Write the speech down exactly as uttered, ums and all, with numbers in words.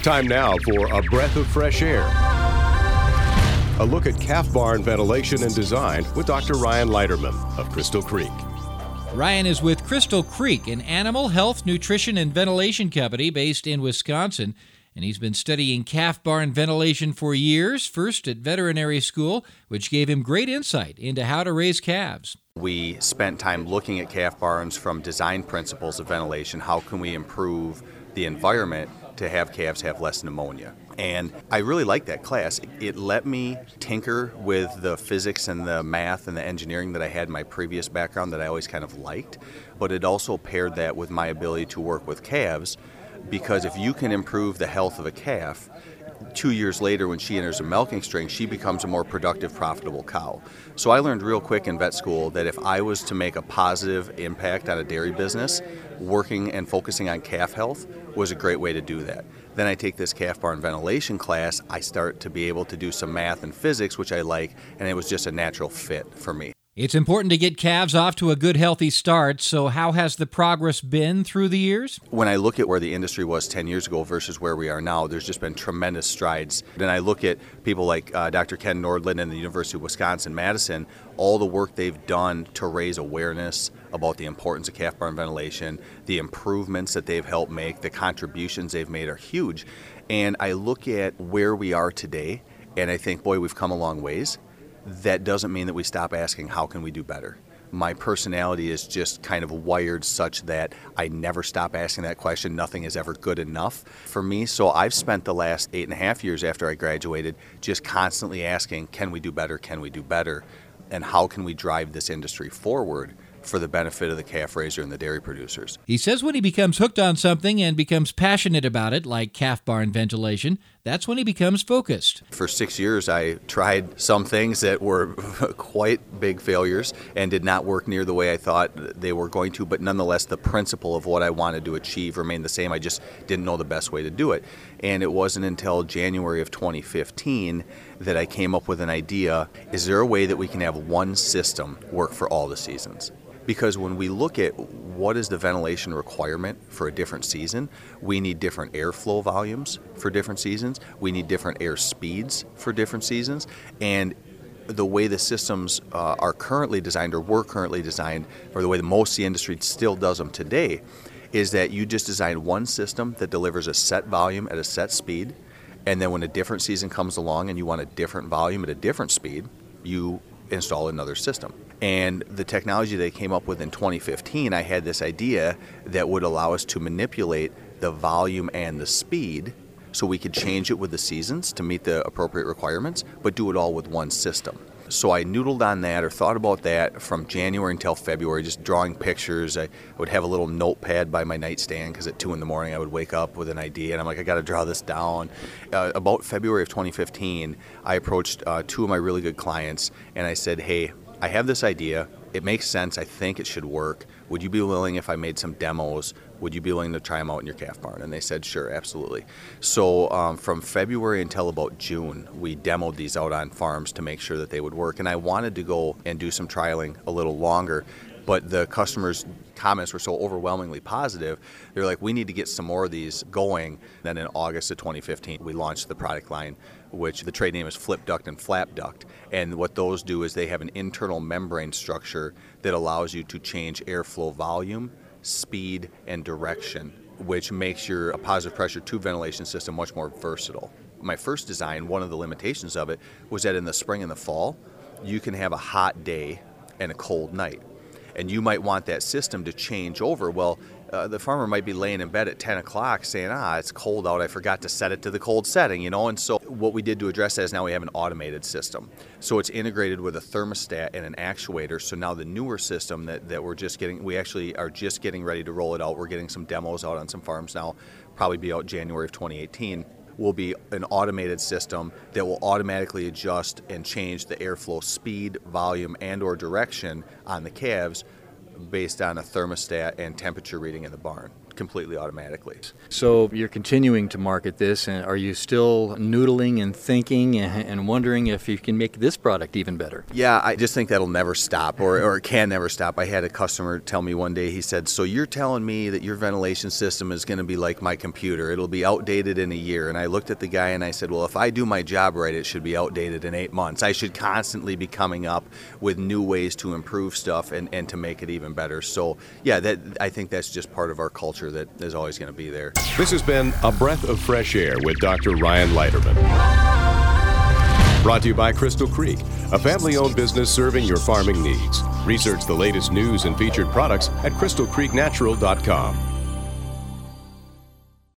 Time now for a breath of fresh air. A look at calf barn ventilation and design with Doctor Ryan Leiterman of Crystal Creek. Ryan is with Crystal Creek, an animal health, nutrition, and ventilation company based in Wisconsin, and he's been studying calf barn ventilation for years, first at veterinary school, which gave him great insight into how to raise calves. We spent time looking at calf barns from design principles of ventilation. How can we improve the environment to have calves have less pneumonia? And I really liked that class. It let me tinker with the physics and the math and the engineering that I had in my previous background that I always kind of liked, but it also paired that with my ability to work with calves, because if you can improve the health of a calf, two years later when she enters a milking string, she becomes a more productive, profitable cow. So I learned real quick in vet school that if I was to make a positive impact on a dairy business, working and focusing on calf health was a great way to do that. Then I take this calf barn ventilation class, I start to be able to do some math and physics, which I like, and it was just a natural fit for me. It's important to get calves off to a good, healthy start, so how has the progress been through the years? When I look at where the industry was ten years ago versus where we are now, there's just been tremendous strides. Then I look at people like uh, Doctor Ken Nordland and the University of Wisconsin-Madison, all the work they've done to raise awareness about the importance of calf barn ventilation, the improvements that they've helped make, the contributions they've made are huge. And I look at where we are today, and I think, boy, we've come a long ways. That doesn't mean that we stop asking, how can we do better? My personality is just kind of wired such that I never stop asking that question. Nothing is ever good enough for me. So I've spent the last eight and a half years after I graduated just constantly asking, can we do better? Can we do better? And how can we drive this industry forward for the benefit of the calf raiser and the dairy producers? He says when he becomes hooked on something and becomes passionate about it, like calf barn ventilation, that's when he becomes focused. For six years, I tried some things that were quite big failures and did not work near the way I thought they were going to, but nonetheless, the principle of what I wanted to achieve remained the same. I just didn't know the best way to do it. And it wasn't until January of twenty fifteen that I came up with an idea. Is there a way that we can have one system work for all the seasons? Because when we look at what is the ventilation requirement for a different season, we need different airflow volumes for different seasons. We need different air speeds for different seasons. And the way the systems uh, are currently designed or were currently designed, or the way that most of the industry still does them today, is that you just design one system that delivers a set volume at a set speed. And then when a different season comes along and you want a different volume at a different speed, you install another system. And the technology they came up with in twenty fifteen, I had this idea that would allow us to manipulate the volume and the speed so we could change it with the seasons to meet the appropriate requirements, but do it all with one system. So I noodled on that or thought about that from January until February, just drawing pictures. I would have a little notepad by my nightstand because at two in the morning I would wake up with an idea and I'm like, I got to draw this down. Uh, about February of twenty fifteen, I approached uh, two of my really good clients and I said, hey, I have this idea. It makes sense. I think it should work. Would you be willing if I made some demos? Would you be willing to try them out in your calf barn? And they said, sure, absolutely. So um, from February until about June, we demoed these out on farms to make sure that they would work. And I wanted to go and do some trialing a little longer, but the customers' comments were so overwhelmingly positive. They're like, we need to get some more of these going. Then in August of twenty fifteen, we launched the product line, which the trade name is Flip Duct and Flap Duct. And what those do is they have an internal membrane structure that allows you to change airflow volume, speed, and direction, which makes your positive pressure tube ventilation system much more versatile. My first design, one of the limitations of it, was that in the spring and the fall, you can have a hot day and a cold night. And you might want that system to change over. Well, uh, the farmer might be laying in bed at ten o'clock saying, ah, it's cold out, I forgot to set it to the cold setting, you know? And so what we did to address that is now we have an automated system. So it's integrated with a thermostat and an actuator. So now the newer system that, that we're just getting, we actually are just getting ready to roll it out. We're getting some demos out on some farms now, probably be out January of twenty eighteen. Will be an automated system that will automatically adjust and change the airflow speed, volume, and or direction on the calves based on a thermostat and temperature reading in the barn. completely automatically. So you're continuing to market this, and are you still noodling and thinking and wondering if you can make this product even better? Yeah, I just think that'll never stop, or, or it can never stop. I had a customer tell me one day, he said, so you're telling me that your ventilation system is going to be like my computer. It'll be outdated in a year. And I looked at the guy and I said, well, if I do my job right, it should be outdated in eight months. I should constantly be coming up with new ways to improve stuff and, and to make it even better. So, yeah, that I think that's just part of our culture that is always going to be there. This has been A Breath of Fresh Air with Doctor Ryan Leiterman. Brought to you by Crystal Creek, a family-owned business serving your farming needs. Research the latest news and featured products at crystal creek natural dot com.